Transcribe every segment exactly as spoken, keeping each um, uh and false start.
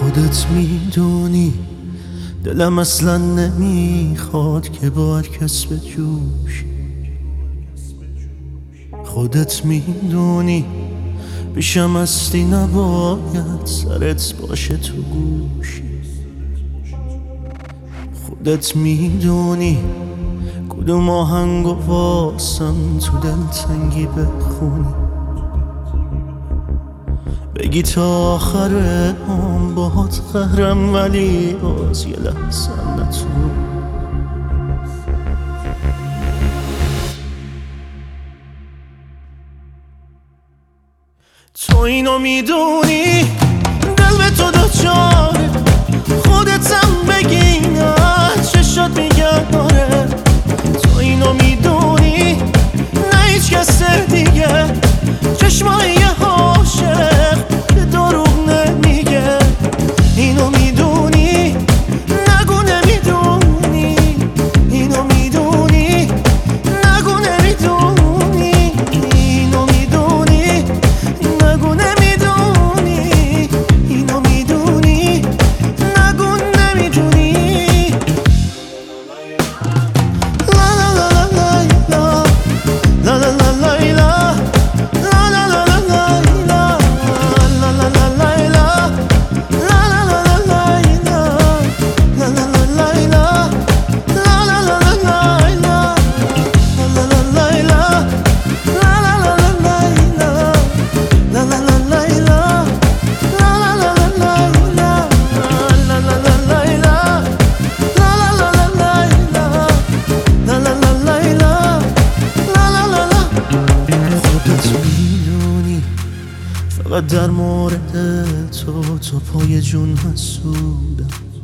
خودت میدونی دلم اصلا نمیخواد که با هر کس به جوش. خودت میدونی پیشم هستی نباید سرت باشه تو گوشی. خودت میدونی کدوم آهنگو واسم تو دلتنگی بخونی، بگی تا آخر هم باهات قهرم ولی باز یه لحظه نتون. تو اینو میدونی دل به تو دوچاره، خودتم بگی نه چشات میگن آره. تو اینو میدونی نه هیچ کس دیگه چشمای عاشق که دروغ نمیگه. اینو میدونی نگو نمیدونی، اینو میدونی نگو نمیدونی، اینو میدونی نگو نمیدونی، اینو میدونی نگو نمیدونی. لا لا لا لا لا لا لا لا لا فقط در مورد تو تو پای جون حسودم.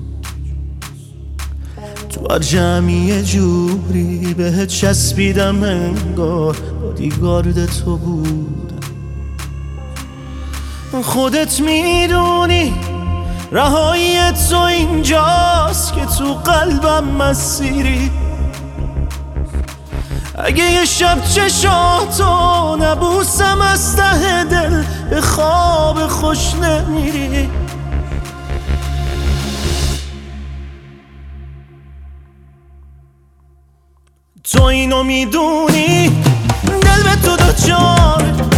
تو هر جمعی یه جوری بهت چسبیدم انگار بادیگارد تو بودم. خودت میدونی رهایی تو اینجاست که تو قلبم مسیری. اگه یه شب چشاتو نبوسم از ته دل به خواب خوش نمیری. تو اینو میدونی دل به تو دوچاره،